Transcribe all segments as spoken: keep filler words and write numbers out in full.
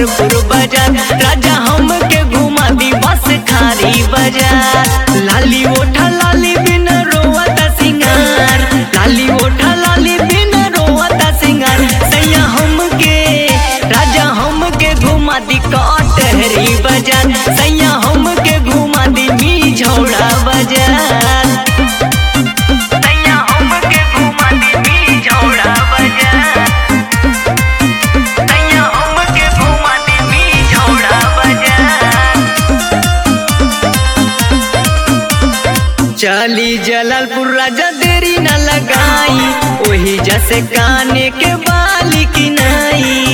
अंबरपुर बाजार। राजा हमके घुमा दी बस खारी बाजार। लाली ओठा लाली बिन रोवता सिंगार, लाली ओठा लाली बिन रोवता सिंगार। सैया हमके राजा हमके घुमा दी कटहरी बाजार। सैया हमके घुमा दी मिझौड़ा बाजार। सैया हमके घुमा दी मिझौड़ा बाजार। सैया हमके घुमा दी मिझौड़ा बाजार। चली जलालपुर राजा देरी न लगाई, वही जैसे काने के बाली की नाई।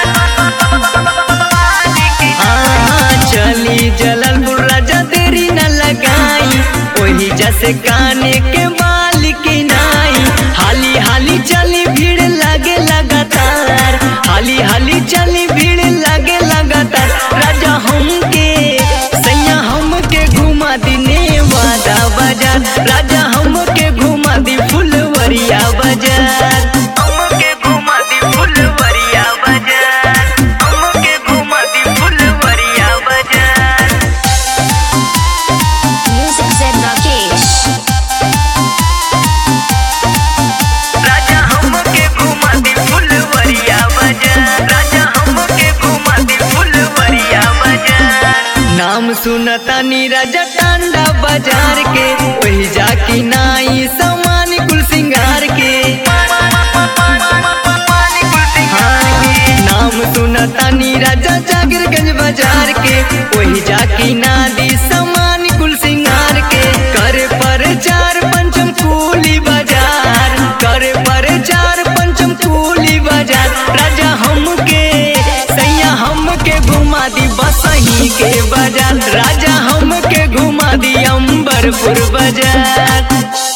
हाँ चली जलालपुर राजा देरी न लगाई, वही जैसे काने के बाली की नाई। हाली हाली चली भीड़ लगे लगातार, हाली हाली चली भीड़ लगे लगातार। राजा हमके सैया हमके घुमा दी नेवादा बाजार। राजा हमके घुमा दी फुलवरिया बाजार। हमके घुमा दी फुलवरिया बाजार। हमके घुमा दी फुलवरिया बाजार। Music Zen Rakesh. राजा हमके घुमा दी फुलवरिया बाजार। राजा हमके घुमा दी फुलवरिया बाजार। नाम सुनतानी राजा टांडा बाजार के, वही जाकी नाई सामान कुल सिंगार के। हाँ, नाम सुनतानी राजा जागीरगंज बाजार के, वही जाकी नादी सामान कुल सिंगार के। करे प्रचार पंचम कुली बाजार, करे प्रचार पंचम कुली बाजार। राजा हमके सैया हमके घुमा दी बसही के बाजार। राजा हमके घुमा दी अंबरपुर बाजार।